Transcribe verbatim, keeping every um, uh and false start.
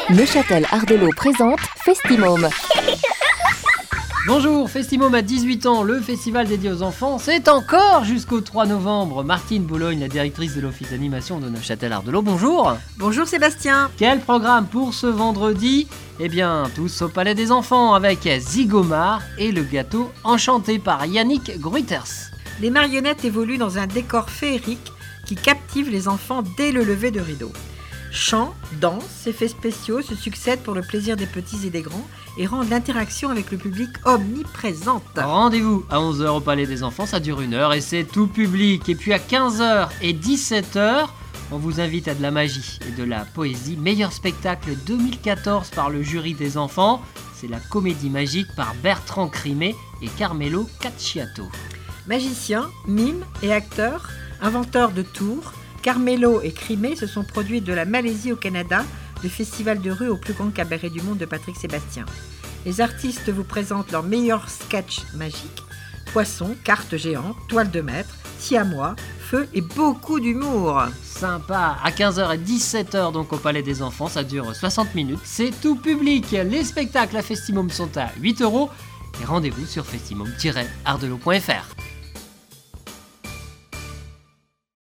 Neuchâtel Ardelot présente Festimôme. Bonjour, Festimôme a dix-huit ans, le festival dédié aux enfants, c'est encore jusqu'au trois novembre. Martine Boulogne, la directrice de l'office d'animation de Neuchâtel Ardelot, bonjour. Bonjour Sébastien. Quel programme pour ce vendredi ? Eh bien, tous au Palais des Enfants avec Zigomar et le gâteau enchanté par Yannick Gruiters. Les marionnettes évoluent dans un décor féerique qui captive les enfants dès le lever de rideau. Chants, danses, effets spéciaux se succèdent pour le plaisir des petits et des grands et rendent l'interaction avec le public omniprésente. Rendez-vous à onze heures au Palais des Enfants, ça dure une heure et c'est tout public. Et puis à quinze heures et dix-sept heures, on vous invite à de la magie et de la poésie. Meilleur spectacle deux mille quatorze par le jury des enfants, c'est la comédie magique par Bertrand Crimet et Carmelo Cacciato. Magiciens, mimes et acteurs, inventeurs de tours, Carmelo et Crimet se sont produits de la Malaisie au Canada, du festival de rue au plus grand cabaret du monde de Patrick Sébastien. Les artistes vous présentent leurs meilleurs sketchs magiques, poissons, cartes géantes, toiles de maître, siamois, feu et beaucoup d'humour. Sympa, à quinze heures et dix-sept heures donc au Palais des Enfants, ça dure soixante minutes, c'est tout public. Les spectacles à Festimôme sont à huit euros et rendez-vous sur festimôme tiret ardelot point f r.